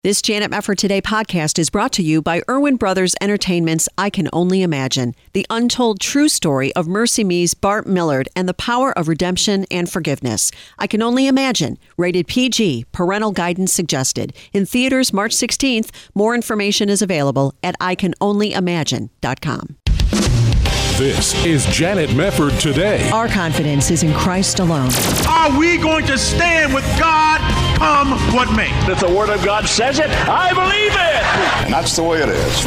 This Janet Mefford Today podcast is brought to you by Irwin Brothers Entertainment's I Can Only Imagine, the untold true story of Mercy Me's Bart Millard and the power of redemption and forgiveness. I Can Only Imagine, rated PG, parental guidance suggested. In theaters March 16th. More information is available at ICanOnlyImagine.com. This is Janet Mefford Today. Our confidence is in Christ alone. Are we going to stand with God come what may? If the Word of God says it, I believe it. And that's the way it is.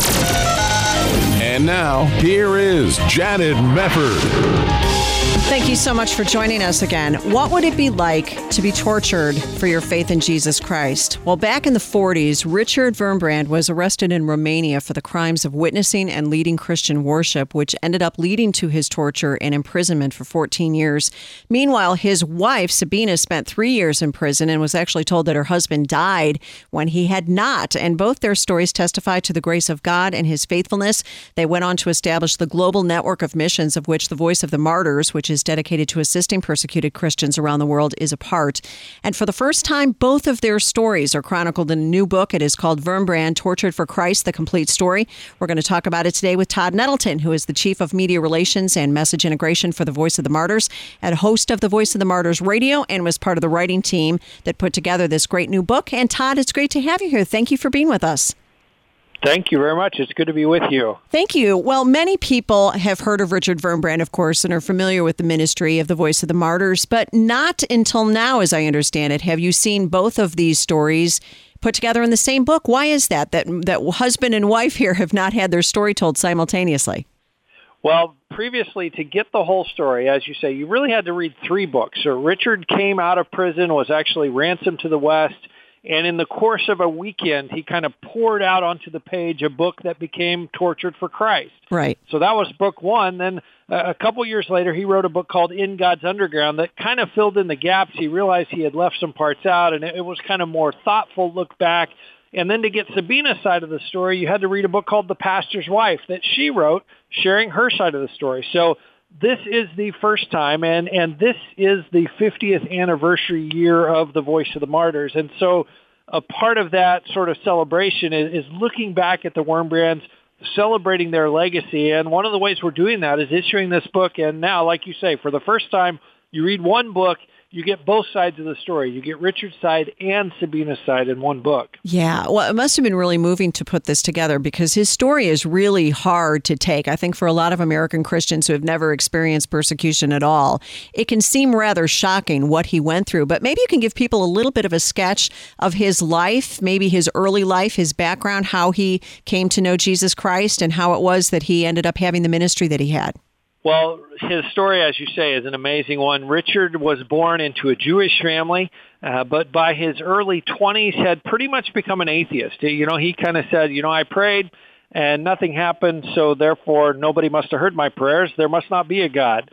And now, here is Janet Mefford. Thank you so much for joining us again. What would it be like to be tortured for your faith in Jesus Christ? Well, back in the 40s, Richard Wurmbrand was arrested in Romania for the crimes of witnessing and leading Christian worship, which ended up leading to his torture and imprisonment for 14 years. Meanwhile, his wife, Sabina, spent 3 years in prison and was actually told that her husband died when he had not. And both their stories testify to the grace of God and his faithfulness. They went on to establish the global network of missions of which the Voice of the Martyrs, which is dedicated to assisting persecuted Christians around the world, is a part. And for the first time, both of their stories are chronicled in a new book. It is called Wurmbrand, Tortured for Christ, The Complete Story. We're going to talk about it today with Todd Nettleton, who is the Chief of Media Relations and Message Integration for the Voice of the Martyrs and host of the Voice of the Martyrs Radio, and was part of the writing team that put together this great new book. And Todd, it's great to have you here. Thank you for being with us. Thank you very much. It's good to be with you. Thank you. Well, many people have heard of Richard Wurmbrand, of course, and are familiar with the ministry of the Voice of the Martyrs, but not until now, as I understand it, have you seen both of these stories put together in the same book. Why is that husband and wife here have not had their story told simultaneously? Well, previously, to get the whole story, as you say, you really had to read 3 books. So Richard came out of prison, was actually ransomed to the West, and in the course of a weekend, he kind of poured out onto the page a book that became Tortured for Christ. Right. So that was book 1. Then a couple years later, he wrote a book called In God's Underground that kind of filled in the gaps. He realized he had left some parts out, and it was kind of more thoughtful look back. And then to get Sabina's side of the story, you had to read a book called The Pastor's Wife that she wrote, sharing her side of the story. So this is the first time, and this is the 50th anniversary year of the Voice of the Martyrs. And so a part of that sort of celebration is looking back at the Wurmbrands, celebrating their legacy. And one of the ways we're doing that is issuing this book. And now, like you say, for the first time, you read one book, you get both sides of the story. You get Richard's side and Sabina's side in one book. Yeah, well, it must have been really moving to put this together because his story is really hard to take. I think for a lot of American Christians who have never experienced persecution at all, it can seem rather shocking what he went through. But maybe you can give people a little bit of a sketch of his life, maybe his early life, his background, how he came to know Jesus Christ, and how it was that he ended up having the ministry that he had. Well, his story, as you say, is an amazing one. Richard was born into a Jewish family, but by his early 20s had pretty much become an atheist. You know, he kind of said, I prayed and nothing happened, so therefore nobody must have heard my prayers. There must not be a God.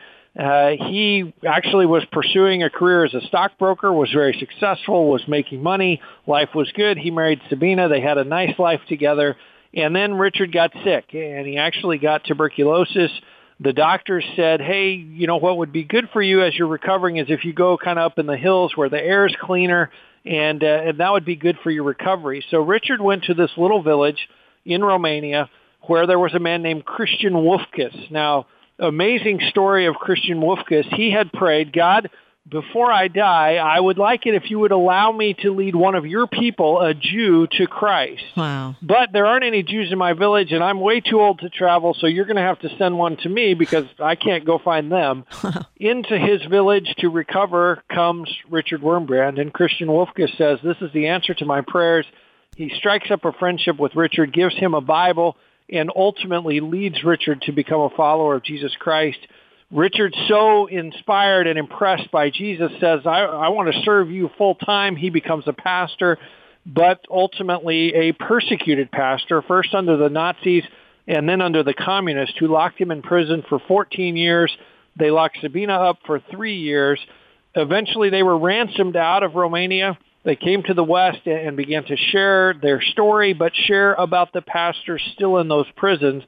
He actually was pursuing a career as a stockbroker, was very successful, was making money. Life was good. He married Sabina. They had a nice life together. And then Richard got sick, and he actually got tuberculosis. The doctors said, hey, what would be good for you as you're recovering is if you go kind of up in the hills where the air is cleaner, and that would be good for your recovery. So Richard went to this little village in Romania where there was a man named Christian Wolfkes. Now, amazing story of Christian Wolfkes. He had prayed, God, before I die, I would like it if you would allow me to lead one of your people, a Jew, to Christ. Wow. But there aren't any Jews in my village, and I'm way too old to travel, so you're going to have to send one to me because I can't go find them. Into his village to recover comes Richard Wurmbrand, and Christian Wolfkes says, this is the answer to my prayers. He strikes up a friendship with Richard, gives him a Bible, and ultimately leads Richard to become a follower of Jesus Christ. Richard, so inspired and impressed by Jesus, says, I want to serve you full time. He becomes a pastor, but ultimately a persecuted pastor, first under the Nazis and then under the communists, who locked him in prison for 14 years. They locked Sabina up for 3 years. Eventually, they were ransomed out of Romania. They came to the West and began to share their story, but share about the pastors still in those prisons.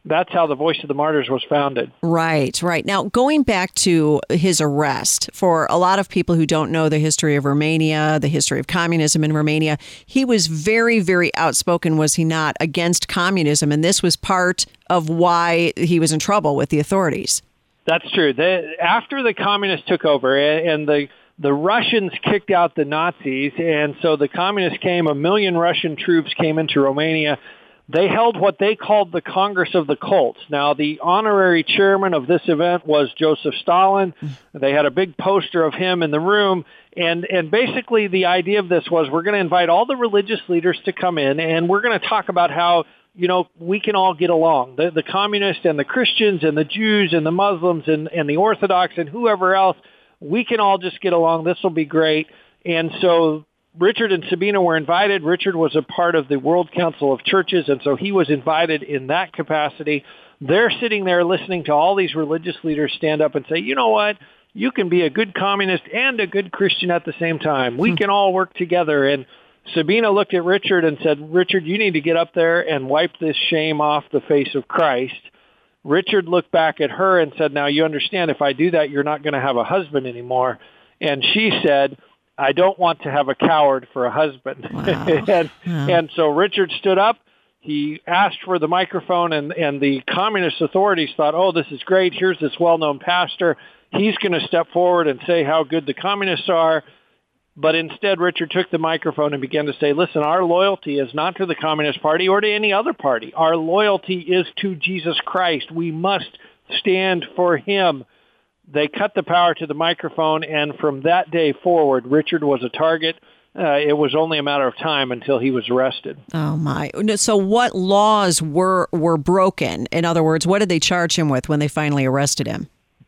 that's how the Voice of the Martyrs was founded. Right. Now, going back to his arrest, for a lot of people who don't know the history of Romania, the history of communism in Romania, he was very, very outspoken, was he not, against communism? And this was part of why he was in trouble with the authorities. That's true. After the communists took over and the Russians kicked out the Nazis, and so the communists came, 1 million Russian troops came into Romania. They held what they called the Congress of the Cults. Now, the honorary chairman of this event was Joseph Stalin. They had a big poster of him in the room. And basically the idea of this was, we're going to invite all the religious leaders to come in, and we're going to talk about how, we can all get along. The communists and the Christians and the Jews and the Muslims and the Orthodox and whoever else, we can all just get along. This will be great. And so Richard and Sabina were invited. Richard was a part of the World Council of Churches, and so he was invited in that capacity. They're sitting there listening to all these religious leaders stand up and say, you know what? You can be a good communist and a good Christian at the same time. We can all work together. And Sabina looked at Richard and said, Richard, you need to get up there and wipe this shame off the face of Christ. Richard looked back at her and said, now you understand, if I do that, you're not going to have a husband anymore. And she said, I don't want to have a coward for a husband. Wow. And so Richard stood up. He asked for the microphone, and the communist authorities thought, oh, this is great. Here's this well-known pastor. He's going to step forward and say how good the communists are. But instead, Richard took the microphone and began to say, listen, our loyalty is not to the Communist Party or to any other party. Our loyalty is to Jesus Christ. We must stand for him. They cut the power to the microphone, and from that day forward, Richard was a target. It was only a matter of time until he was arrested. Oh, my. So what laws were broken? In other words, what did they charge him with when they finally arrested him?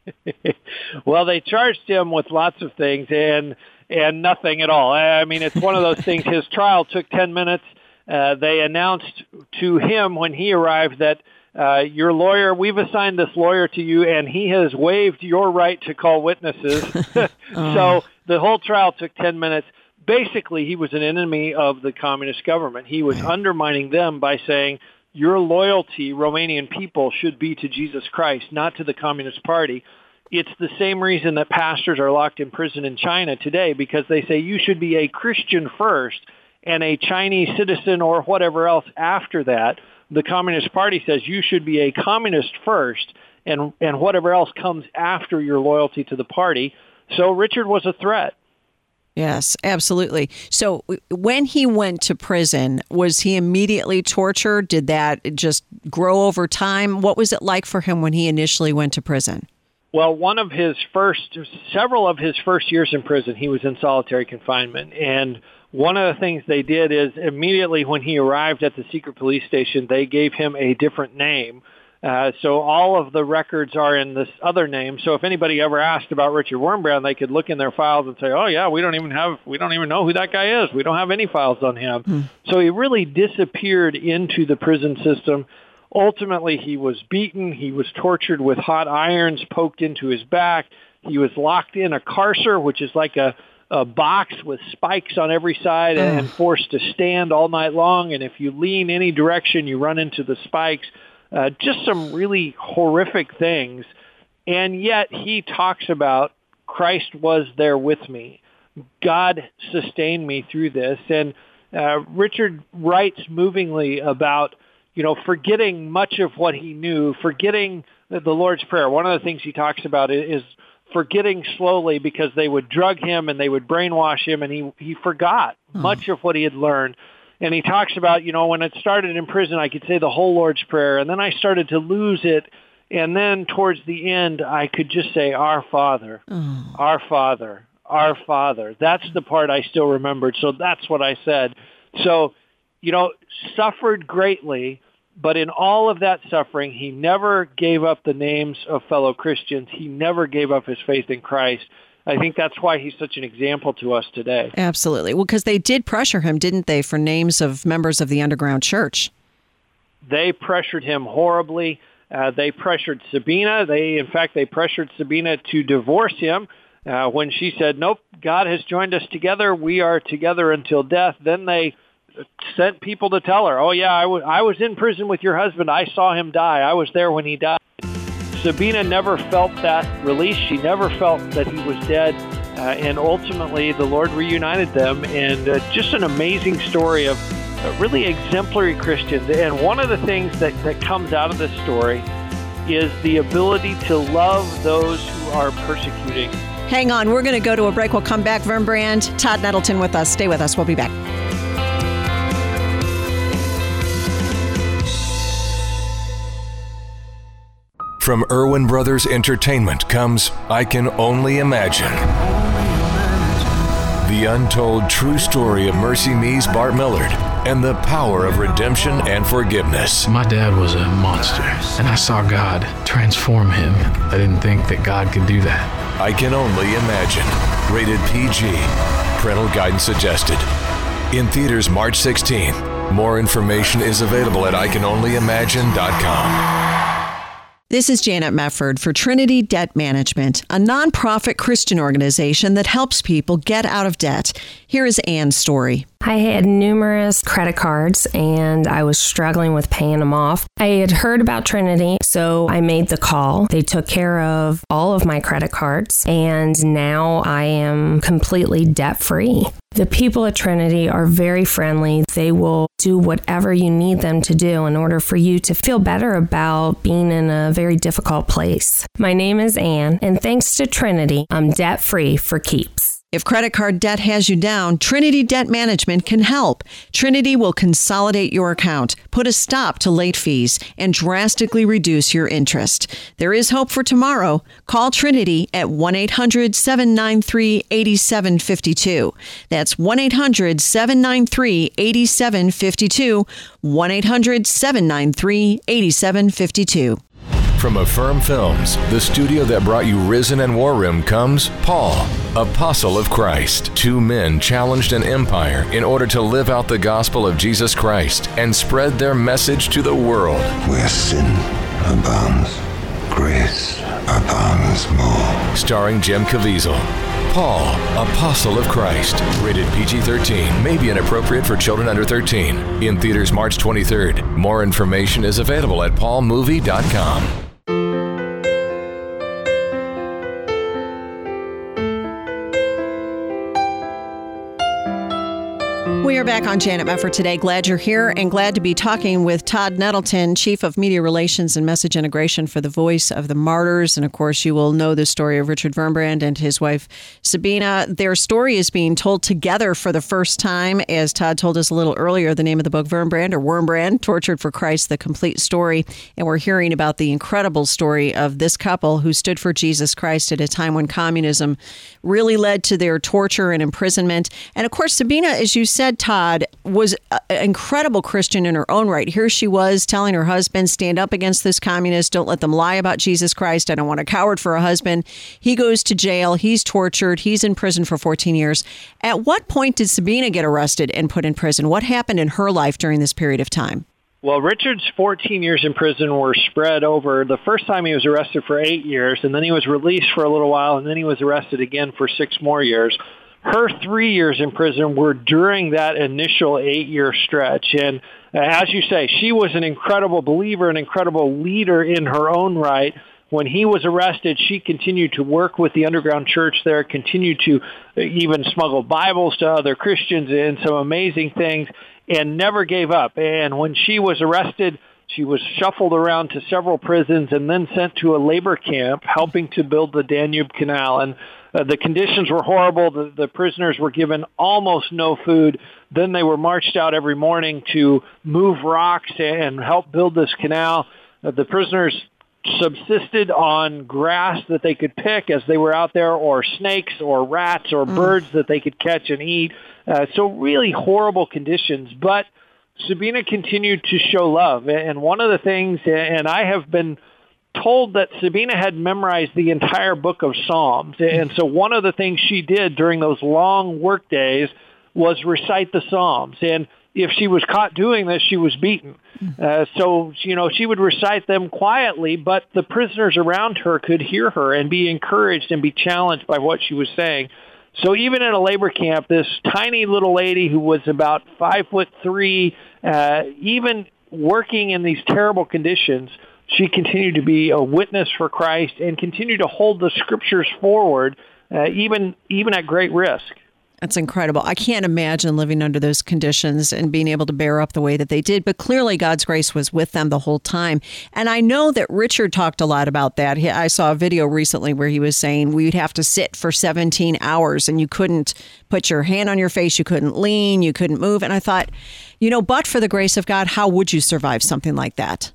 Well, they charged him with lots of things and nothing at all. I mean, it's one of those things. His trial took 10 minutes. They announced to him when he arrived that your lawyer, we've assigned this lawyer to you, and he has waived your right to call witnesses. So the whole trial took 10 minutes. Basically, he was an enemy of the communist government. He was undermining them by saying, your loyalty, Romanian people, should be to Jesus Christ, not to the Communist Party. It's the same reason that pastors are locked in prison in China today, because they say you should be a Christian first and a Chinese citizen or whatever else after that. The Communist Party says you should be a communist first and whatever else comes after your loyalty to the party. So Richard was a threat. Yes, absolutely. So when he went to prison, was he immediately tortured? Did that just grow over time? What was it like for him when he initially went to prison? Well, several of his first years in prison, he was in solitary confinement. And one of the things they did is immediately when he arrived at the secret police station, they gave him a different name. So all of the records are in this other name. So if anybody ever asked about Richard Wurmbrand, they could look in their files and say, oh yeah, we don't even know who that guy is. We don't have any files on him. So he really disappeared into the prison system. Ultimately, he was beaten. He was tortured with hot irons poked into his back. He was locked in a carcer, which is like a box with spikes on every side, and forced to stand all night long. And if you lean any direction, you run into the spikes. Just some really horrific things. And yet he talks about Christ was there with me. God sustained me through this. And Richard writes movingly about, forgetting much of what he knew, forgetting the Lord's Prayer. One of the things he talks about is forgetting slowly, because they would drug him and they would brainwash him, and he forgot much of what he had learned. And he talks about, when it started in prison, I could say the whole Lord's Prayer, and then I started to lose it. And then towards the end, I could just say, Our Father, Our Father, Our Father. That's the part I still remembered. So that's what I said. So, suffered greatly, but in all of that suffering, he never gave up the names of fellow Christians. He never gave up his faith in Christ. I think that's why he's such an example to us today. Absolutely. Well, because they did pressure him, didn't they, for names of members of the underground church? They pressured him horribly. They pressured Sabina. They pressured Sabina to divorce him when she said, nope, God has joined us together. We are together until death. Then they sent people to tell her, oh, yeah, I was in prison with your husband. I saw him die. I was there when he died. Sabina never felt that release. She never felt that he was dead. And ultimately, the Lord reunited them. And just an amazing story of really exemplary Christians. And one of the things that comes out of this story is the ability to love those who are persecuting. Hang on. We're going to go to a break. We'll come back. Wurmbrand, Todd Nettleton with us. Stay with us. We'll be back. From Irwin Brothers Entertainment comes I Can Only Imagine. The untold true story of Mercy Me's Bart Millard and the power of redemption and forgiveness. My dad was a monster, and I saw God transform him. I didn't think that God could do that. I Can Only Imagine. Rated PG. Parental guidance suggested. In theaters March 16th. More information is available at ICanOnlyImagine.com. This is Janet Mefford for Trinity Debt Management, a nonprofit Christian organization that helps people get out of debt. Here is Anne's story. I had numerous credit cards and I was struggling with paying them off. I had heard about Trinity, so I made the call. They took care of all of my credit cards, and now I am completely debt-free. The people at Trinity are very friendly. They will do whatever you need them to do in order for you to feel better about being in a very difficult place. My name is Anne, and thanks to Trinity, I'm debt-free for keeps. If credit card debt has you down, Trinity Debt Management can help. Trinity will consolidate your account, put a stop to late fees, and drastically reduce your interest. There is hope for tomorrow. Call Trinity at 1-800-793-8752. That's 1-800-793-8752, 1-800-793-8752. From Affirm Films, the studio that brought you Risen and War Room, comes Paul, Apostle of Christ. Two men challenged an empire in order to live out the gospel of Jesus Christ and spread their message to the world. Where sin abounds, grace abounds more. Starring Jim Caviezel. Paul, Apostle of Christ. Rated PG-13. May be inappropriate for children under 13. In theaters March 23rd. More information is available at paulmovie.com. We are back on Janet Mefford today. Glad you're here and glad to be talking with Todd Nettleton, Chief of Media Relations and Message Integration for the Voice of the Martyrs. And of course, you will know the story of Richard Wurmbrand and his wife, Sabina. Their story is being told together for the first time. As Todd told us a little earlier, the name of the book, Wurmbrand, Tortured for Christ, the complete story. And we're hearing about the incredible story of this couple who stood for Jesus Christ at a time when communism really led to their torture and imprisonment. And of course, Sabina, as you said, Todd, was an incredible Christian in her own right. Here she was telling her husband, stand up against this communist. Don't let them lie about Jesus Christ. I don't want a coward for a husband. He goes to jail. He's tortured. He's in prison for 14 years. At what point did Sabina get arrested and put in prison? What happened in her life during this period of time? Well, Richard's 14 years in prison were spread over. The first time he was arrested for 8 years, and then he was released for a little while, and then he was arrested again for 6 more years. Her 3 years in prison were during that initial 8-year stretch. And as you say, she was an incredible believer, an incredible leader in her own right. When he was arrested, she continued to work with the underground church there, continued to even smuggle Bibles to other Christians and some amazing things, and never gave up. And when she was arrested, she was shuffled around to several prisons and then sent to a labor camp helping to build the Danube Canal. And the conditions were horrible. The prisoners were given almost no food. Then they were marched out every morning to move rocks and help build this canal. The prisoners subsisted on grass that they could pick as they were out there, or snakes or rats or birds that they could catch and eat. So really horrible conditions. But Sabina continued to show love. And one of the things, and I have been told that Sabina had memorized the entire book of Psalms. And so one of the things she did during those long work days was recite the Psalms. And if she was caught doing this, she was beaten. So, she would recite them quietly, but the prisoners around her could hear her and be encouraged and be challenged by what she was saying. So even in a labor camp, this tiny little lady who was about 5'3", even working in these terrible conditions, she continued to be a witness for Christ and continued to hold the Scriptures forward, even at great risk. That's incredible. I can't imagine living under those conditions and being able to bear up the way that they did, but clearly God's grace was with them the whole time. And I know that Richard talked a lot about that. I saw a video recently where he was saying we'd have to sit for 17 hours and you couldn't put your hand on your face, you couldn't lean, you couldn't move. And I thought, but for the grace of God, how would you survive something like that?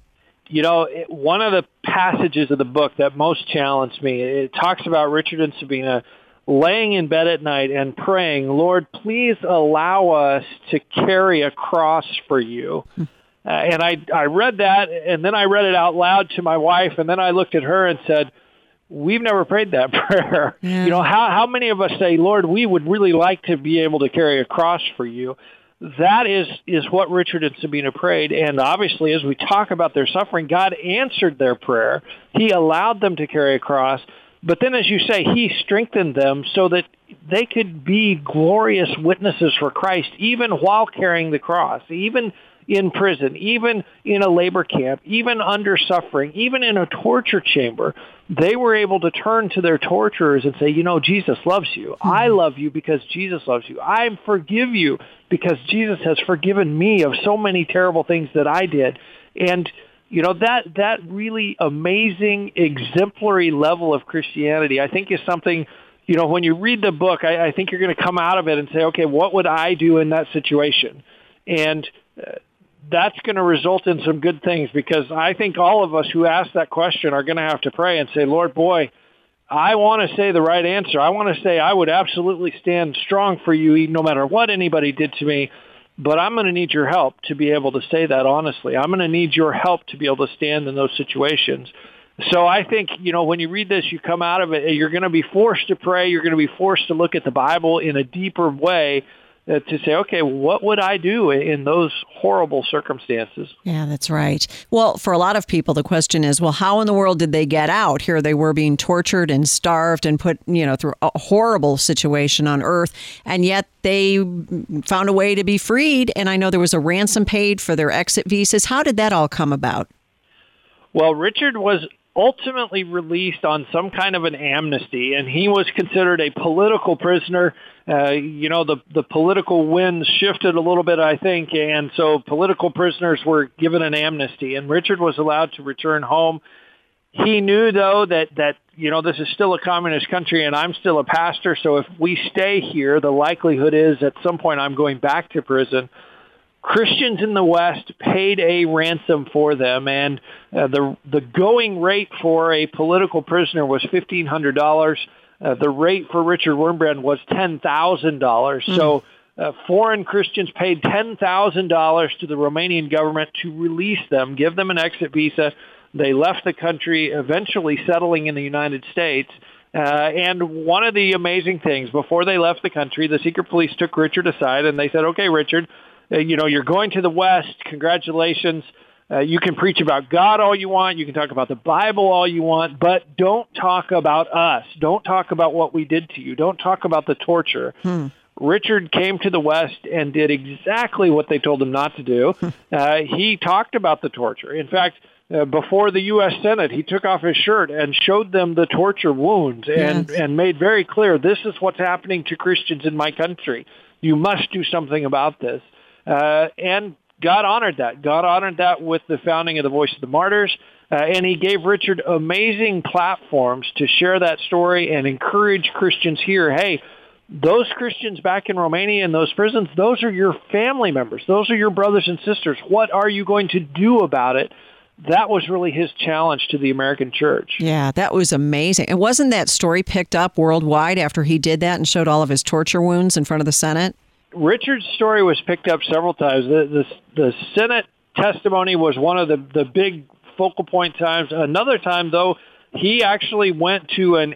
One of the passages of the book that most challenged me, it talks about Richard and Sabina laying in bed at night and praying, Lord, please allow us to carry a cross for you. And I read that, and then I read it out loud to my wife, and then I looked at her and said, we've never prayed that prayer. Yeah. How many of us say, Lord, we would really like to be able to carry a cross for you? That is what Richard and Sabina prayed, and obviously as we talk about their suffering, God answered their prayer. He allowed them to carry a cross. But then, as you say, he strengthened them so that they could be glorious witnesses for Christ, even while carrying the cross, even in prison, even in a labor camp, even under suffering, even in a torture chamber. They were able to turn to their torturers and say, Jesus loves you. I love you because Jesus loves you. I forgive you because Jesus has forgiven me of so many terrible things that I did. And that really amazing, exemplary level of Christianity, I think is something, when you read the book, I think you're going to come out of it and say, okay, what would I do in that situation? And that's going to result in some good things, because I think all of us who ask that question are going to have to pray and say, Lord, boy, I want to say the right answer. I want to say I would absolutely stand strong for you no matter what anybody did to me. But I'm going to need your help to be able to say that honestly. I'm going to need your help to be able to stand in those situations. So I think, when you read this, you come out of it, you're going to be forced to pray. You're going to be forced to look at the Bible in a deeper way to say, okay, what would I do in those horrible circumstances? Yeah, that's right. Well, for a lot of people, the question is, well, how in the world did they get out? Here they were being tortured and starved and put, through a horrible situation on earth. And yet they found a way to be freed. And I know there was a ransom paid for their exit visas. How did that all come about? Well, Richard was ultimately released on some kind of an amnesty, and he was considered a political prisoner. The political winds shifted a little bit, I think, and so political prisoners were given an amnesty, and Richard was allowed to return home. He knew, though, that this is still a communist country, and I'm still a pastor, so if we stay here, the likelihood is at some point I'm going back to prison. Christians in the West paid a ransom for them, and the going rate for a political prisoner was $1,500. The rate for Richard Wurmbrand was $10,000. So foreign Christians paid $10,000 to the Romanian government to release them, give them an exit visa. They left the country, eventually settling in the United States. And one of the amazing things, before they left the country, the secret police took Richard aside, and they said, okay, Richard, you're going to the West. Congratulations. You can preach about God all you want. You can talk about the Bible all you want, but don't talk about us. Don't talk about what we did to you. Don't talk about the torture. Richard came to the West and did exactly what they told him not to do. He talked about the torture. In fact, before the U.S. Senate, he took off his shirt and showed them the torture wounds and made very clear, this is what's happening to Christians in my country. You must do something about this. And God honored that. God honored that with the founding of the Voice of the Martyrs, and he gave Richard amazing platforms to share that story and encourage Christians here. Hey, those Christians back in Romania in those prisons, those are your family members. Those are your brothers and sisters. What are you going to do about it? That was really his challenge to the American church. Yeah, that was amazing. And wasn't that story picked up worldwide after he did that and showed all of his torture wounds in front of the Senate? Richard's story was picked up several times. The Senate testimony was one of the big focal point times. Another time, though, he actually went to an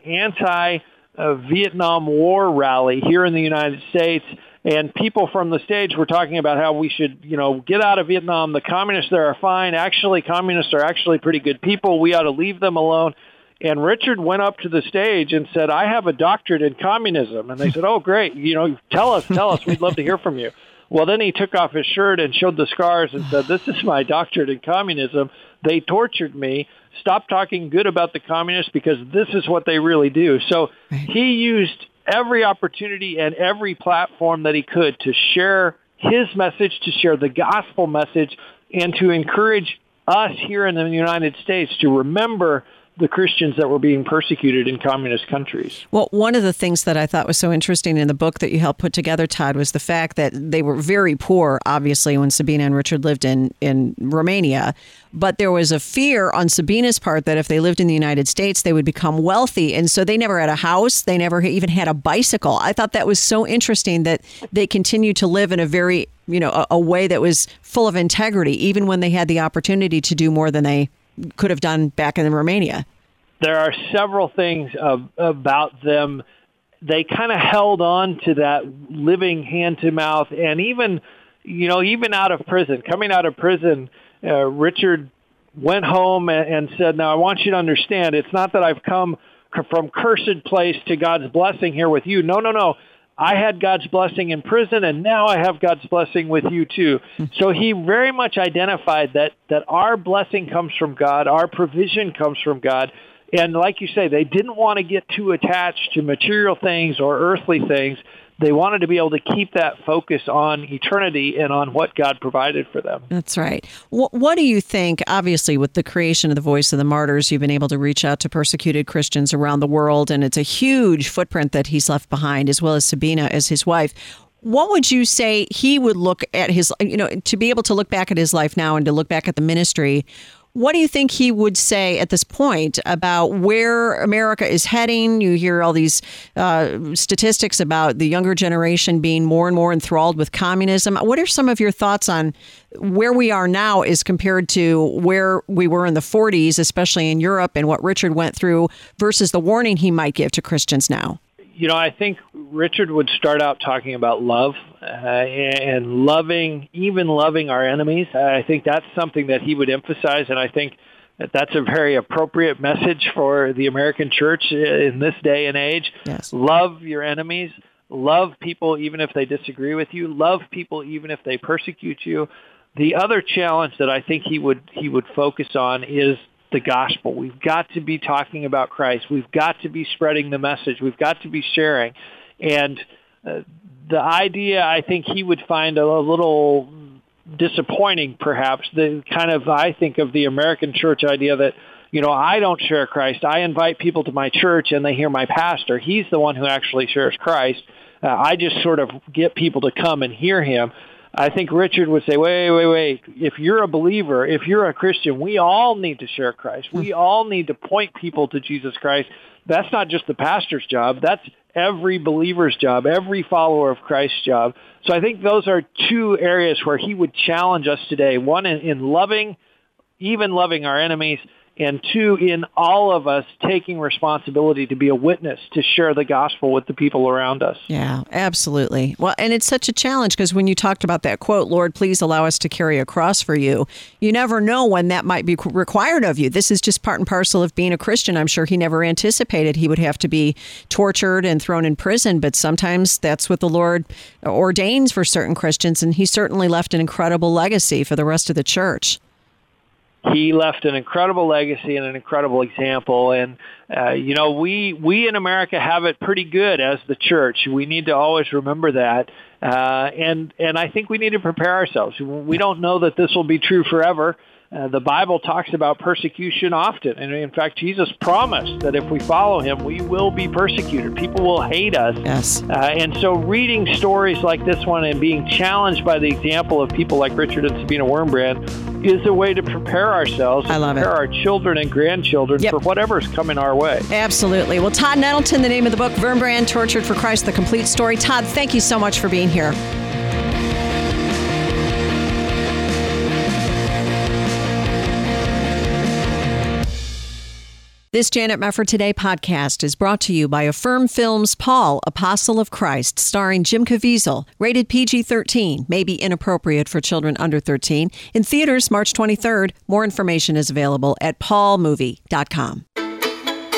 anti-Vietnam War rally here in the United States, and people from the stage were talking about how we should, get out of Vietnam. The communists there are fine. Actually, communists are actually pretty good people. We ought to leave them alone. And Richard went up to the stage and said, I have a doctorate in communism. And they said, oh, great. Tell us. We'd love to hear from you. Well, then he took off his shirt and showed the scars and said, this is my doctorate in communism. They tortured me. Stop talking good about the communists because this is what they really do. So he used every opportunity and every platform that he could to share his message, to share the gospel message, and to encourage us here in the United States to remember the Christians that were being persecuted in communist countries. Well, one of the things that I thought was so interesting in the book that you helped put together, Todd, was the fact that they were very poor, obviously, when Sabina and Richard lived in Romania. But there was a fear on Sabina's part that if they lived in the United States, they would become wealthy. And so they never had a house. They never even had a bicycle. I thought that was so interesting that they continued to live in a very, a way that was full of integrity, even when they had the opportunity to do more than they could have done back in Romania. There are several things about them. They kind of held on to that living hand to mouth, and even out of prison, coming out of prison, Richard went home and said, now I want you to understand, it's not that I've come from cursed place to God's blessing here with you. No. I had God's blessing in prison, and now I have God's blessing with you too. So he very much identified that our blessing comes from God, our provision comes from God. And like you say, they didn't want to get too attached to material things or earthly things. They wanted to be able to keep that focus on eternity and on what God provided for them. That's right. What do you think, obviously, with the creation of the Voice of the Martyrs, you've been able to reach out to persecuted Christians around the world, and it's a huge footprint that he's left behind, as well as Sabina as his wife. What would you say he would look at his, to be able to look back at his life now and to look back at the ministry? What do you think he would say at this point about where America is heading? You hear all these statistics about the younger generation being more and more enthralled with communism. What are some of your thoughts on where we are now as compared to where we were in the 40s, especially in Europe, and what Richard went through versus the warning he might give to Christians now? I think Richard would start out talking about love and loving our enemies. I think that's something that he would emphasize, and I think that's a very appropriate message for the American church in this day and age. Yes. Love your enemies. Love people even if they disagree with you. Love people even if they persecute you. The other challenge that I think he would focus on is the gospel. We've got to be talking about Christ. We've got to be spreading the message. We've got to be sharing. And the idea, I think he would find a little disappointing, perhaps, I think of the American church idea that, I don't share Christ. I invite people to my church and they hear my pastor. He's the one who actually shares Christ. I just sort of get people to come and hear him. I think Richard would say, wait. If you're a believer, if you're a Christian, we all need to share Christ. We all need to point people to Jesus Christ. That's not just the pastor's job. That's every believer's job, every follower of Christ's job. So I think those are two areas where he would challenge us today. One, in loving our enemies, and two, in all of us taking responsibility to be a witness, to share the gospel with the people around us. Yeah, absolutely. Well, and it's such a challenge because when you talked about that quote, Lord, please allow us to carry a cross for you, you never know when that might be required of you. This is just part and parcel of being a Christian. I'm sure he never anticipated he would have to be tortured and thrown in prison, but sometimes that's what the Lord ordains for certain Christians, and he certainly left an incredible legacy for the rest of the church. He left an incredible legacy and an incredible example. And, we in America have it pretty good as the church. We need to always remember that. And I think we need to prepare ourselves. We don't know that this will be true forever. The Bible talks about persecution often. And in fact, Jesus promised that if we follow him, we will be persecuted. People will hate us. Yes. And so reading stories like this one and being challenged by the example of people like Richard and Sabina Wurmbrand is a way to prepare ourselves, prepare our children and grandchildren for whatever's coming our way. Absolutely. Well, Todd Nettleton, the name of the book, Wurmbrand, Tortured for Christ, The Complete Story. Todd, thank you so much for being here. This Janet Mefford Today podcast is brought to you by Affirm Films' Paul, Apostle of Christ, starring Jim Caviezel, rated PG-13, may be inappropriate for children under 13. In theaters March 23rd. More information is available at paulmovie.com.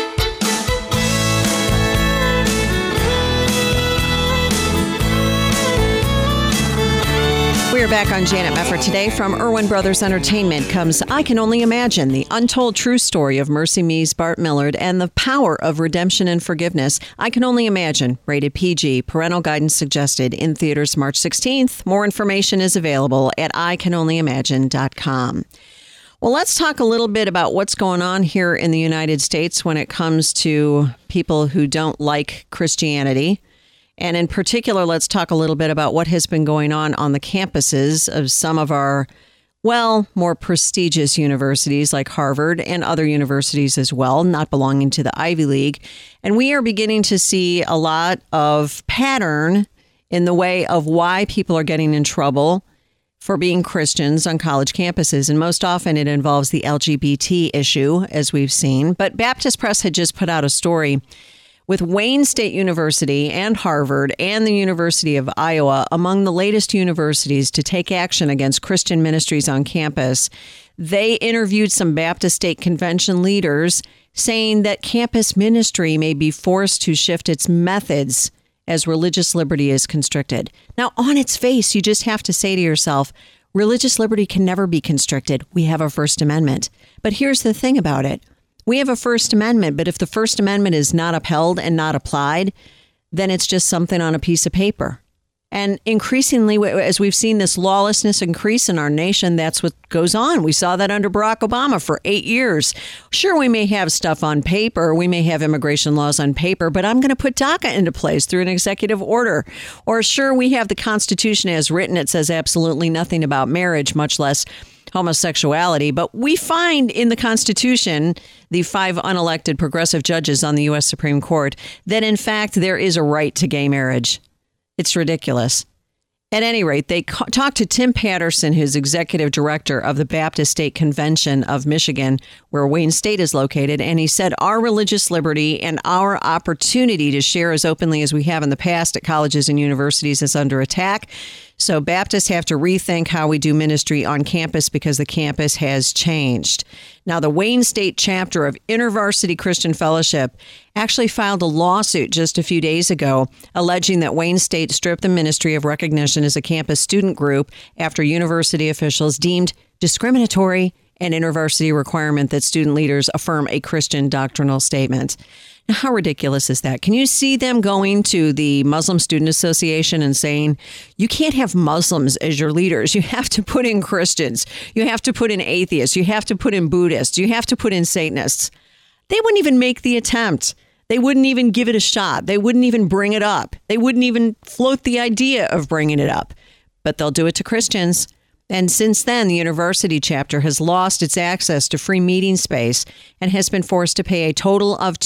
We are back on Janet Mefford today. From Irwin Brothers Entertainment comes I Can Only Imagine, the untold true story of Mercy Me's Bart Millard and the power of redemption and forgiveness. I Can Only Imagine, rated PG, parental guidance suggested, in theaters March 16th. More information is available at ICanOnlyImagine.com. Well, let's talk a little bit about what's going on here in the United States when it comes to people who don't like Christianity. And in particular, let's talk a little bit about what has been going on the campuses of some of our, well, more prestigious universities like Harvard and other universities as well, not belonging to the Ivy League. And we are beginning to see a lot of pattern in the way of why people are getting in trouble for being Christians on college campuses. And most often it involves the LGBT issue, as we've seen. But Baptist Press had just put out a story with Wayne State University and Harvard and the University of Iowa among the latest universities to take action against Christian ministries on campus. They interviewed some Baptist State Convention leaders saying that campus ministry may be forced to shift its methods as religious liberty is constricted. Now, on its face, you just have to say to yourself, religious liberty can never be constricted. We have a First Amendment. But here's the thing about it. We have a First Amendment, but if the First Amendment is not upheld and not applied, then it's just something on a piece of paper. And increasingly, as we've seen this lawlessness increase in our nation, that's what goes on. We saw that under Barack Obama for 8 years. Sure, we may have stuff on paper. We may have immigration laws on paper, but I'm going to put DACA into place through an executive order. Or sure, we have the Constitution as written. It says absolutely nothing about marriage, much less homosexuality. But we find in the Constitution, the 5 unelected progressive judges on the U.S. Supreme Court, that in fact there is a right to gay marriage. It's ridiculous. At any rate, they talked to Tim Patterson, who's executive director of the Baptist State Convention of Michigan, where Wayne State is located. And he said, our religious liberty and our opportunity to share as openly as we have in the past at colleges and universities is under attack. So Baptists have to rethink how we do ministry on campus because the campus has changed. Now, the Wayne State chapter of InterVarsity Christian Fellowship actually filed a lawsuit just a few days ago alleging that Wayne State stripped the ministry of recognition as a campus student group after university officials deemed discriminatory an InterVarsity requirement that student leaders affirm a Christian doctrinal statement. Now, how ridiculous is that? Can you see them going to the Muslim Student Association and saying, you can't have Muslims as your leaders. You have to put in Christians. You have to put in atheists. You have to put in Buddhists. You have to put in Satanists. They wouldn't even make the attempt. They wouldn't even give it a shot. They wouldn't even bring it up. They wouldn't even float the idea of bringing it up. But they'll do it to Christians. And since then, the university chapter has lost its access to free meeting space and has been forced to pay a total of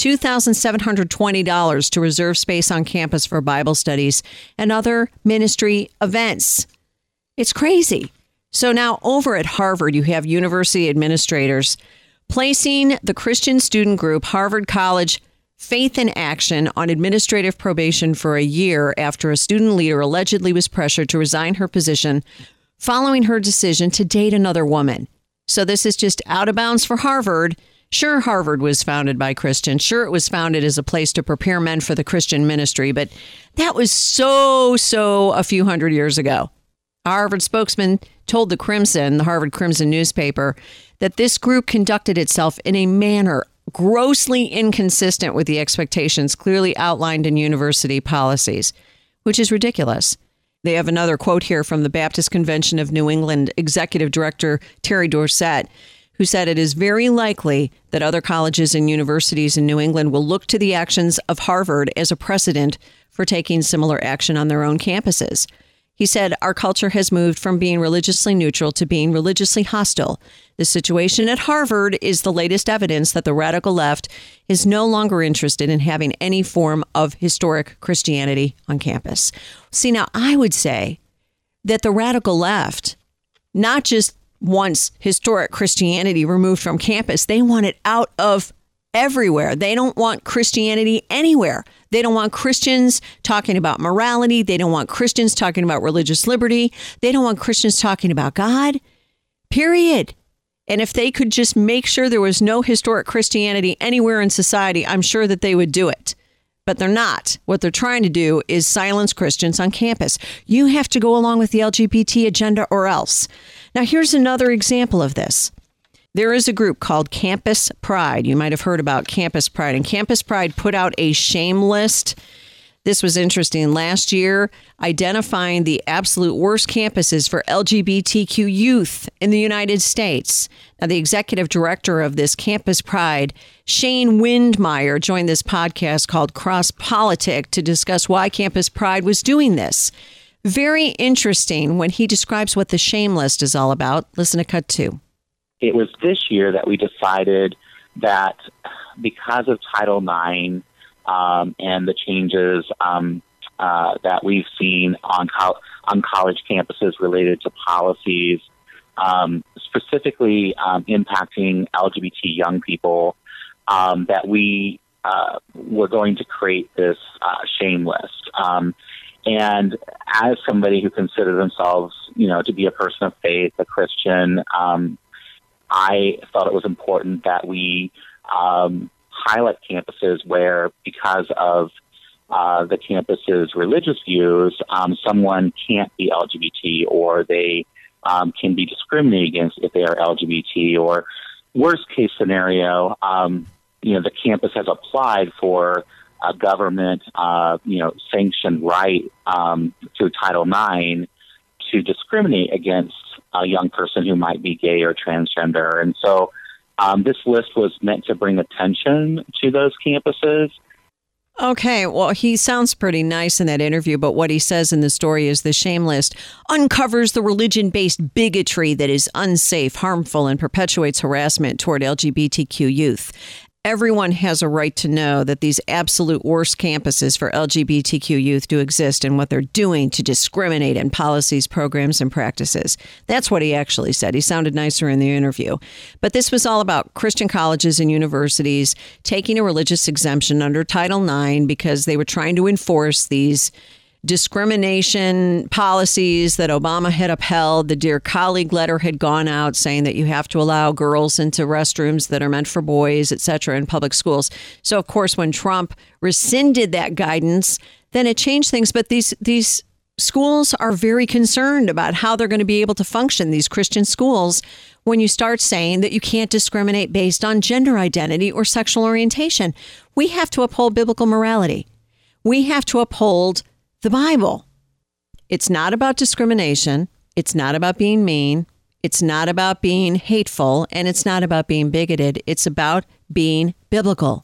$2,720 to reserve space on campus for Bible studies and other ministry events. It's crazy. So now over at Harvard, you have university administrators placing the Christian student group Harvard College Faith in Action on administrative probation for a year after a student leader allegedly was pressured to resign her position following her decision to date another woman. So this is just out of bounds for Harvard. Sure, Harvard was founded by Christians. Sure, it was founded as a place to prepare men for the Christian ministry, but that was so a few hundred years ago. A Harvard spokesman told the Crimson, the Harvard Crimson newspaper, that this group conducted itself in a manner grossly inconsistent with the expectations clearly outlined in university policies, which is ridiculous. They have another quote here from the Baptist Convention of New England Executive Director Terry Dorsett, who said it is very likely that other colleges and universities in New England will look to the actions of Harvard as a precedent for taking similar action on their own campuses. He said, our culture has moved from being religiously neutral to being religiously hostile. The situation at Harvard is the latest evidence that the radical left is no longer interested in having any form of historic Christianity on campus. See, now I would say that the radical left not just wants historic Christianity removed from campus, they want it out of everywhere. They don't want Christianity anywhere. They don't want Christians talking about morality. They don't want Christians talking about religious liberty. They don't want Christians talking about God, period. And if they could just make sure there was no historic Christianity anywhere in society, I'm sure that they would do it. But they're not. What they're trying to do is silence Christians on campus. You have to go along with the LGBT agenda or else. Now, here's another example of this. There is a group called Campus Pride. You might have heard about Campus Pride. And Campus Pride put out a shame list. This was interesting. Last year, identifying the absolute worst campuses for LGBTQ youth in the United States. Now, the executive director of this Campus Pride, Shane Windmeyer, joined this podcast called Cross Politic to discuss why Campus Pride was doing this. Very interesting when he describes what the shame list is all about. Listen to cut 2. It was this year that we decided that because of Title IX, and the changes that we've seen on college campuses related to policies, specifically impacting LGBT young people, that we were going to create this shame list. And as somebody who considers themselves, to be a person of faith, a Christian, I felt it was important that we highlight campuses where, because of the campus's religious views, someone can't be LGBT, or they can be discriminated against if they are LGBT, or worst case scenario, the campus has applied for a government, sanctioned right through Title IX to discriminate against a young person who might be gay or transgender. And so this list was meant to bring attention to those campuses. Okay, well, he sounds pretty nice in that interview, but what he says in the story is the shame list uncovers the religion-based bigotry that is unsafe, harmful, and perpetuates harassment toward LGBTQ youth. Everyone has a right to know that these absolute worst campuses for LGBTQ youth do exist and what they're doing to discriminate in policies, programs, and practices. That's what he actually said. He sounded nicer in the interview. But this was all about Christian colleges and universities taking a religious exemption under Title IX because they were trying to enforce these discrimination policies that Obama had upheld. The Dear Colleague letter had gone out saying that you have to allow girls into restrooms that are meant for boys, et cetera, in public schools. So, of course, when Trump rescinded that guidance, then it changed things. But these schools are very concerned about how they're going to be able to function, these Christian schools, when you start saying that you can't discriminate based on gender identity or sexual orientation. We have to uphold biblical morality. We have to uphold the Bible. It's not about discrimination. It's not about being mean. It's not about being hateful. And it's not about being bigoted. It's about being biblical.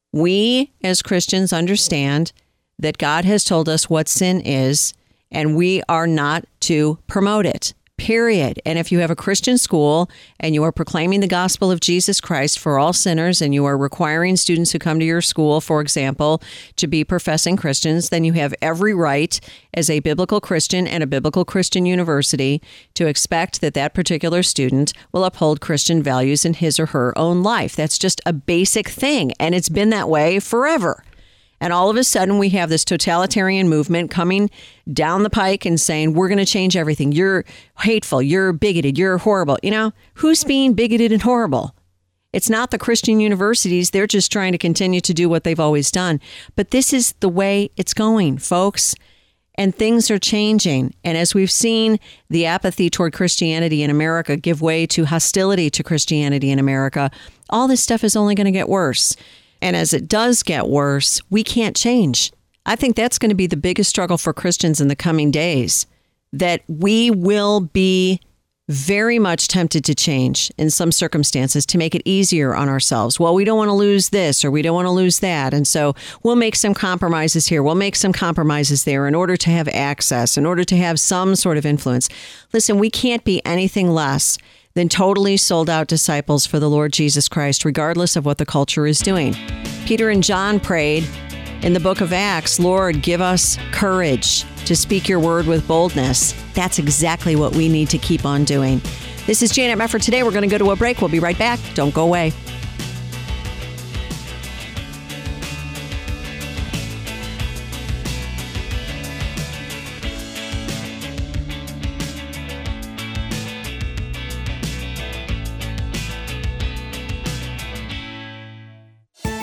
We as Christians understand that God has told us what sin is, and we are not to promote it. Period. And if you have a Christian school and you are proclaiming the gospel of Jesus Christ for all sinners, and you are requiring students who come to your school, for example, to be professing Christians, then you have every right as a biblical Christian and a biblical Christian university to expect that that particular student will uphold Christian values in his or her own life. That's just a basic thing. And it's been that way forever. And all of a sudden, we have this totalitarian movement coming down the pike and saying, we're going to change everything. You're hateful. You're bigoted. You're horrible. Who's being bigoted and horrible? It's not the Christian universities. They're just trying to continue to do what they've always done. But this is the way it's going, folks. And things are changing. And as we've seen the apathy toward Christianity in America give way to hostility to Christianity in America, all this stuff is only going to get worse. And as it does get worse, we can't change. I think that's going to be the biggest struggle for Christians in the coming days, that we will be very much tempted to change in some circumstances to make it easier on ourselves. Well, we don't want to lose this or we don't want to lose that. And so we'll make some compromises here. We'll make some compromises there in order to have access, in order to have some sort of influence. Listen, we can't be anything less than totally sold out disciples for the Lord Jesus Christ, regardless of what the culture is doing. Peter and John prayed in the book of Acts, Lord, give us courage to speak your word with boldness. That's exactly what we need to keep on doing. This is Janet Mefford. Today we're going to go to a break. We'll be right back. Don't go away.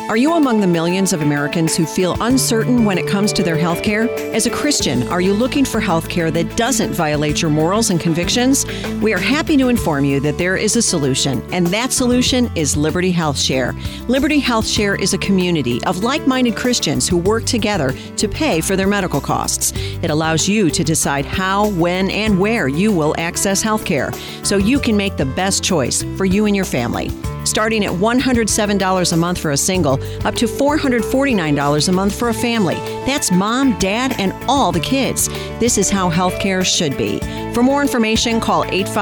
Are you among the millions of Americans who feel uncertain when it comes to their health care? As a Christian, are you looking for health care that doesn't violate your morals and convictions? We are happy to inform you that there is a solution, and that solution is Liberty Health Share. Liberty Health Share is a community of like-minded Christians who work together to pay for their medical costs. It allows you to decide how, when, and where you will access health care, so you can make the best choice for you and your family. Starting at $107 a month for a single, up to $449 a month for a family. That's mom, dad, and all the kids. This is how healthcare should be. For more information, call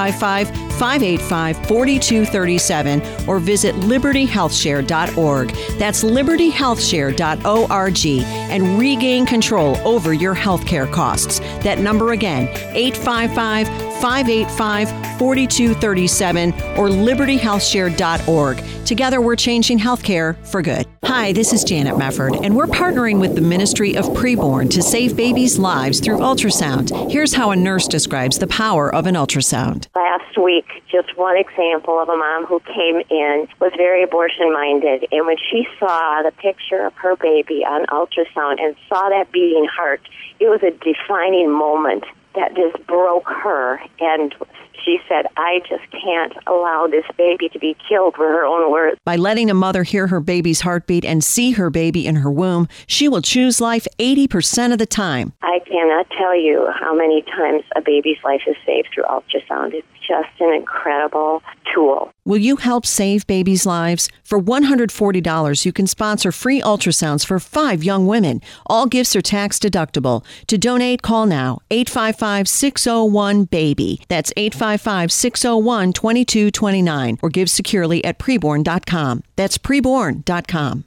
855-585-4237 or visit libertyhealthshare.org. That's libertyhealthshare.org and regain control over your healthcare costs. That number again, 855-585-4237 or libertyhealthshare.org. Together, we're changing healthcare for good. Hi, this is Janet Mefford, and we're partnering with the Ministry of Preborn to save babies' lives through ultrasound. Here's how a nurse describes the power of an ultrasound. Last week, just one example of a mom who came in, was very abortion-minded, and when she saw the picture of her baby on ultrasound and saw that beating heart, it was a defining moment that just broke her, and she said, I just can't allow this baby to be killed, for her own words. By letting a mother hear her baby's heartbeat and see her baby in her womb, she will choose life 80% of the time. I cannot tell you how many times a baby's life is saved through ultrasound. It's just an incredible tool. Will you help save babies' lives? For $140, you can sponsor free ultrasounds for 5 young women. All gifts are tax deductible. To donate, call now, 855-601-BABY. That's 855-601-2229. Or give securely at preborn.com. That's preborn.com.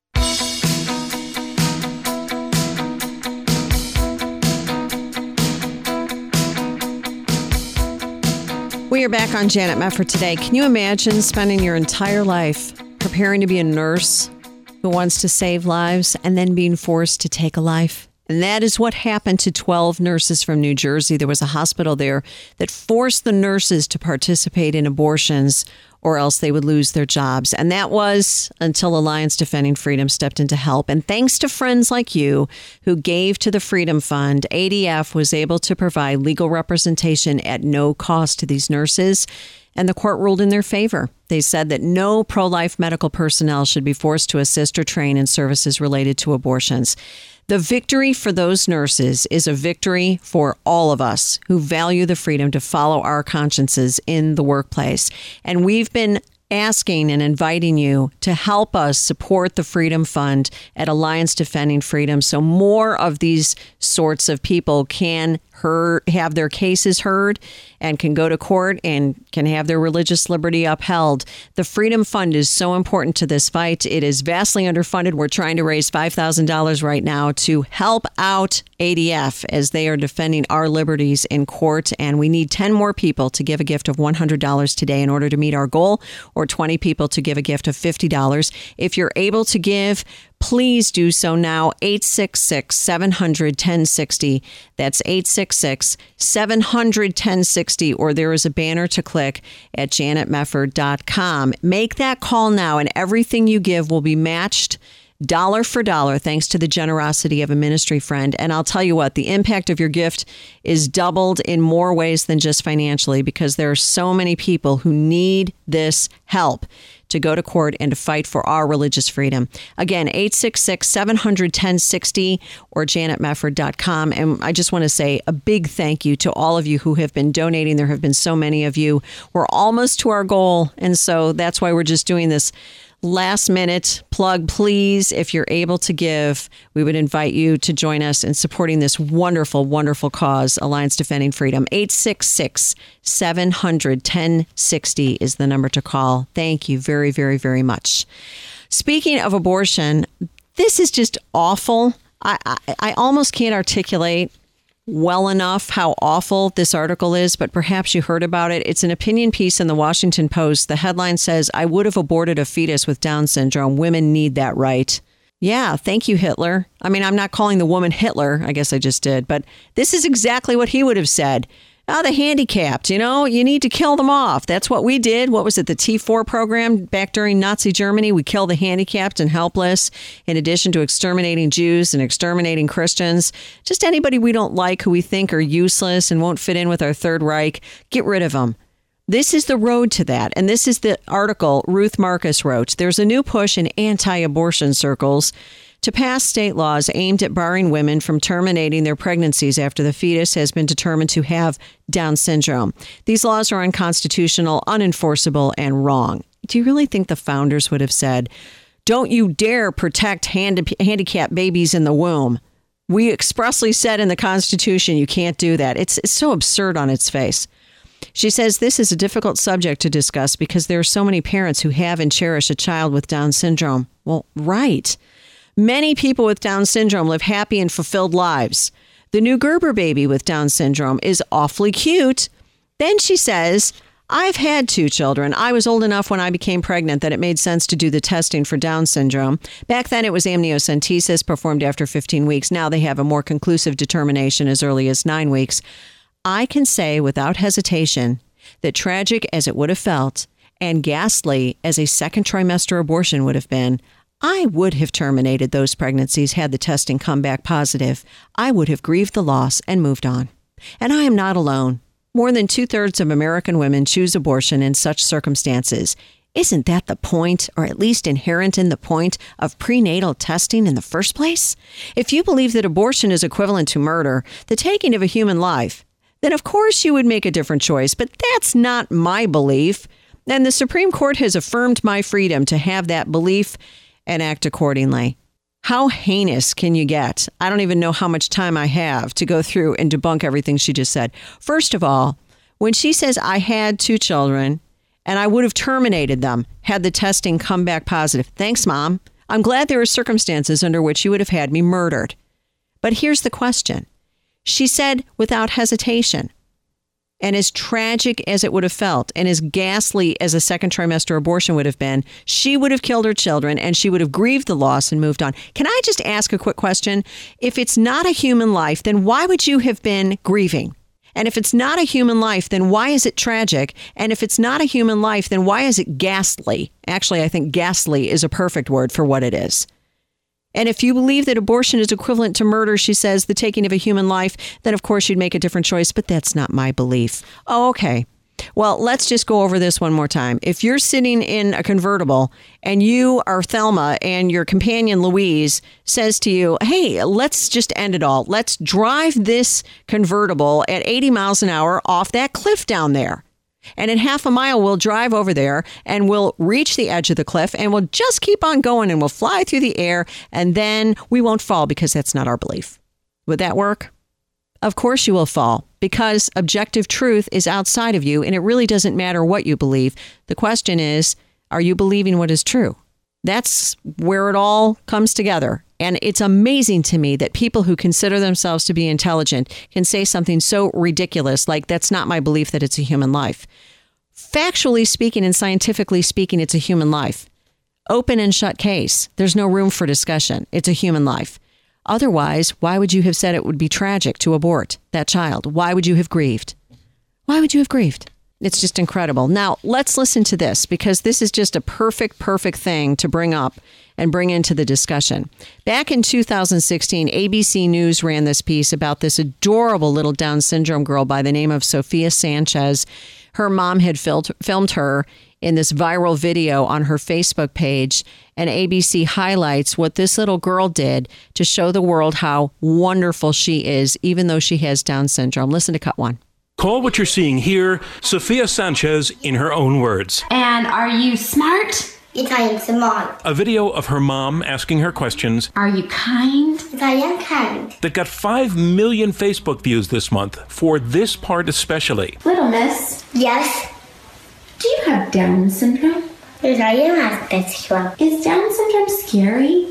We are back on Janet Mefford today. Can you imagine spending your entire life preparing to be a nurse who wants to save lives and then being forced to take a life? And that is what happened to 12 nurses from New Jersey. There was a hospital there that forced the nurses to participate in abortions or else they would lose their jobs. And that was until Alliance Defending Freedom stepped in to help. And thanks to friends like you who gave to the Freedom Fund, ADF was able to provide legal representation at no cost to these nurses. And the court ruled in their favor. They said that no pro-life medical personnel should be forced to assist or train in services related to abortions. The victory for those nurses is a victory for all of us who value the freedom to follow our consciences in the workplace. And we've been asking and inviting you to help us support the Freedom Fund at Alliance Defending Freedom so more of these sorts of people can have their cases heard and can go to court and can have their religious liberty upheld. The Freedom Fund is so important to this fight. It is vastly underfunded. We're trying to raise $5,000 right now to help out ADF as they are defending our liberties in court. And we need 10 more people to give a gift of $100 today in order to meet our goal, or 20 people to give a gift of $50. If you're able to give, please do so now. 866-700-1060. That's 866-700-1060. Or there is a banner to click at janetmefford.com. Make that call now, and everything you give will be matched dollar for dollar, thanks to the generosity of a ministry friend. And I'll tell you what, the impact of your gift is doubled in more ways than just financially, because there are so many people who need this help to go to court and to fight for our religious freedom. Again, 866-700-1060 or janetmefford.com. And I just want to say a big thank you to all of you who have been donating. There have been so many of you. We're almost to our goal. And so that's why we're just doing this last minute plug. Please, if you're able to give, we would invite you to join us in supporting this wonderful, wonderful cause, Alliance Defending Freedom. 866-700-1060 is the number to call. Thank you very, very, very much. Speaking of abortion, this is just awful. I almost can't articulate well enough how awful this article is, but perhaps you heard about it. It's an opinion piece in the Washington Post. The headline says, "I would have aborted a fetus with Down syndrome. Women need that right." Yeah, thank you, Hitler. I mean, I'm not calling the woman Hitler. I guess I just did. But this is exactly what he would have said. The handicapped, you need to kill them off. That's what we did. What was it, the T4 program back during Nazi Germany? We killed the handicapped and helpless, in addition to exterminating Jews and exterminating Christians. Just anybody we don't like, who we think are useless and won't fit in with our Third Reich, get rid of them. This is the road to that. And this is the article Ruth Marcus wrote. There's a new push in anti-abortion circles to pass state laws aimed at barring women from terminating their pregnancies after the fetus has been determined to have Down syndrome. These laws are unconstitutional, unenforceable, and wrong. Do you really think the founders would have said, don't you dare protect handicapped babies in the womb? We expressly said in the Constitution you can't do that. It's so absurd on its face. She says this is a difficult subject to discuss because there are so many parents who have and cherish a child with Down syndrome. Well, right. Many people with Down syndrome live happy and fulfilled lives. The new Gerber baby with Down syndrome is awfully cute. Then she says, I've had 2 children. I was old enough when I became pregnant that it made sense to do the testing for Down syndrome. Back then it was amniocentesis performed after 15 weeks. Now they have a more conclusive determination as early as 9 weeks. I can say without hesitation that tragic as it would have felt and ghastly as a second trimester abortion would have been, I would have terminated those pregnancies had the testing come back positive. I would have grieved the loss and moved on. And I am not alone. More than 2/3 of American women choose abortion in such circumstances. Isn't that the point, or at least inherent in the point, of prenatal testing in the first place? If you believe that abortion is equivalent to murder, the taking of a human life, then of course you would make a different choice. But that's not my belief. And the Supreme Court has affirmed my freedom to have that belief and act accordingly. How heinous can you get? I don't even know how much time I have to go through and debunk everything she just said. First of all, when she says I had 2 children and I would have terminated them had the testing come back positive. Thanks, Mom. I'm glad there are circumstances under which you would have had me murdered. But here's the question. She said without hesitation. And as tragic as it would have felt and as ghastly as a second trimester abortion would have been, she would have killed her children and she would have grieved the loss and moved on. Can I just ask a quick question? If it's not a human life, then why would you have been grieving? And if it's not a human life, then why is it tragic? And if it's not a human life, then why is it ghastly? Actually, I think ghastly is a perfect word for what it is. And if you believe that abortion is equivalent to murder, she says, the taking of a human life, then of course you'd make a different choice. But that's not my belief. Oh, okay. Well, let's just go over this one more time. If you're sitting in a convertible and you are Thelma and your companion Louise says to you, hey, let's just end it all. Let's drive this convertible at 80 miles an hour off that cliff down there. And in half a mile, we'll drive over there and we'll reach the edge of the cliff and we'll just keep on going and we'll fly through the air and then we won't fall because that's not our belief. Would that work? Of course you will fall because objective truth is outside of you and it really doesn't matter what you believe. The question is, are you believing what is true? That's where it all comes together. And it's amazing to me that people who consider themselves to be intelligent can say something so ridiculous like, that's not my belief that it's a human life. Factually speaking and scientifically speaking, it's a human life. Open and shut case. There's no room for discussion. It's a human life. Otherwise, why would you have said it would be tragic to abort that child? Why would you have grieved? Why would you have grieved? It's just incredible. Now, let's listen to this because this is just a perfect thing to bring up and bring into the discussion. Back in 2016, ABC News ran this piece about this adorable little Down syndrome girl by the name of Sophia Sanchez. Her mom had filmed her in this viral video on her Facebook page, and ABC highlights what this little girl did to show the world how wonderful she is, even though she has Down syndrome. Listen to cut 1. Call what you're seeing here Sophia Sanchez in her own words. And are you smart? Yes, I am smart. A video of her mom asking her questions. Are you kind? Yes, I am kind. That got 5 million Facebook views this month for this part especially. Little miss. Yes. Do you have Down syndrome? Yes, I am have Down syndrome. Is Down syndrome scary?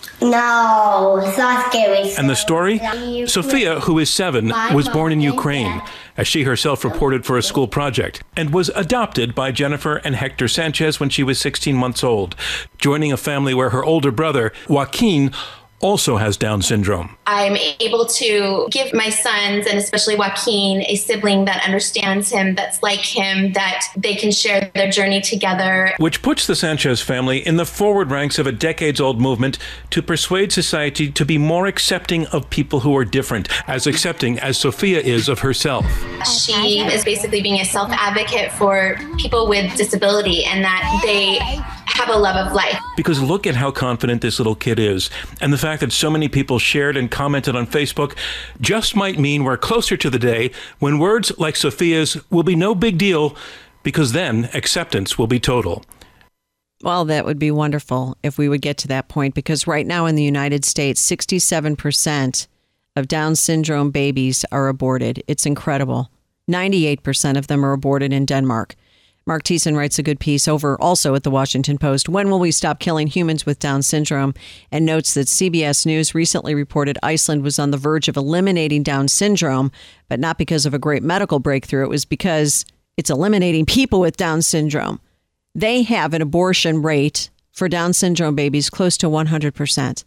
No, it's not scary. And the story? Sophia, who is 7, was born in Ukraine, as she herself reported for a school project, and was adopted by Jennifer and Hector Sanchez when she was 16 months old, joining a family where her older brother, Joaquin, also has Down syndrome. I'm able to give my sons, and especially Joaquin, a sibling that understands him, that's like him, that they can share their journey together. Which puts the Sanchez family in the forward ranks of a decades-old movement to persuade society to be more accepting of people who are different, as accepting as Sophia is of herself. She is basically being a self-advocate for people with disability and that they have a love of life. Because look at how confident this little kid is. And the fact that so many people shared and commented on Facebook just might mean we're closer to the day when words like Sophia's will be no big deal, because then acceptance will be total. Well, that would be wonderful if we would get to that point, because right now in the United States, 67% of Down syndrome babies are aborted. It's incredible. 98% of them are aborted in Denmark. Mark Thiessen writes a good piece over also at the Washington Post, When Will We Stop Killing Humans with Down Syndrome? And notes that CBS News recently reported Iceland was on the verge of eliminating Down syndrome, but not because of a great medical breakthrough. It was because it's eliminating people with Down syndrome. They have an abortion rate for Down syndrome babies close to 100%.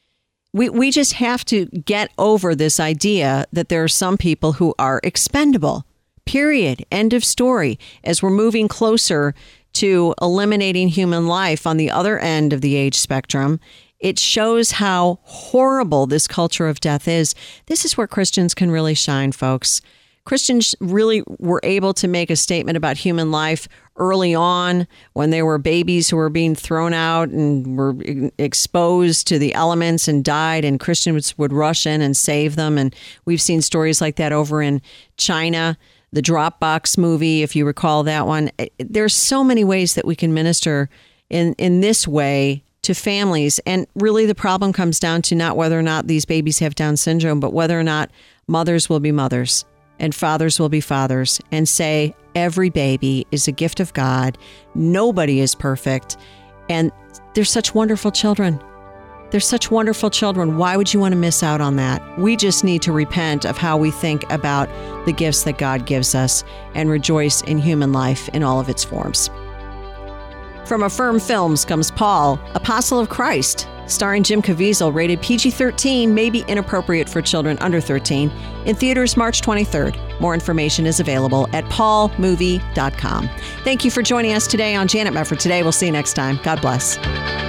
We just have to get over this idea that there are some people who are expendable. Period. End of story. As we're moving closer to eliminating human life on the other end of the age spectrum, it shows how horrible this culture of death is. This is where Christians can really shine, folks. Christians really were able to make a statement about human life early on when they were babies who were being thrown out and were exposed to the elements and died, and Christians would rush in and save them. And we've seen stories like that over in China. The Dropbox movie, if you recall that one. There's so many ways that we can minister in this way to families. And really the problem comes down to not whether or not these babies have Down syndrome, but whether or not mothers will be mothers and fathers will be fathers and say every baby is a gift of God. Nobody is perfect. And they're such wonderful children. They're such wonderful children. Why would you want to miss out on that? We just need to repent of how we think about the gifts that God gives us and rejoice in human life in all of its forms. From Affirm Films comes Paul, Apostle of Christ, starring Jim Caviezel, rated PG-13, may be inappropriate for children under 13, in theaters March 23rd. More information is available at paulmovie.com. Thank you for joining us today on Janet Mefford Today. We'll see you next time. God bless.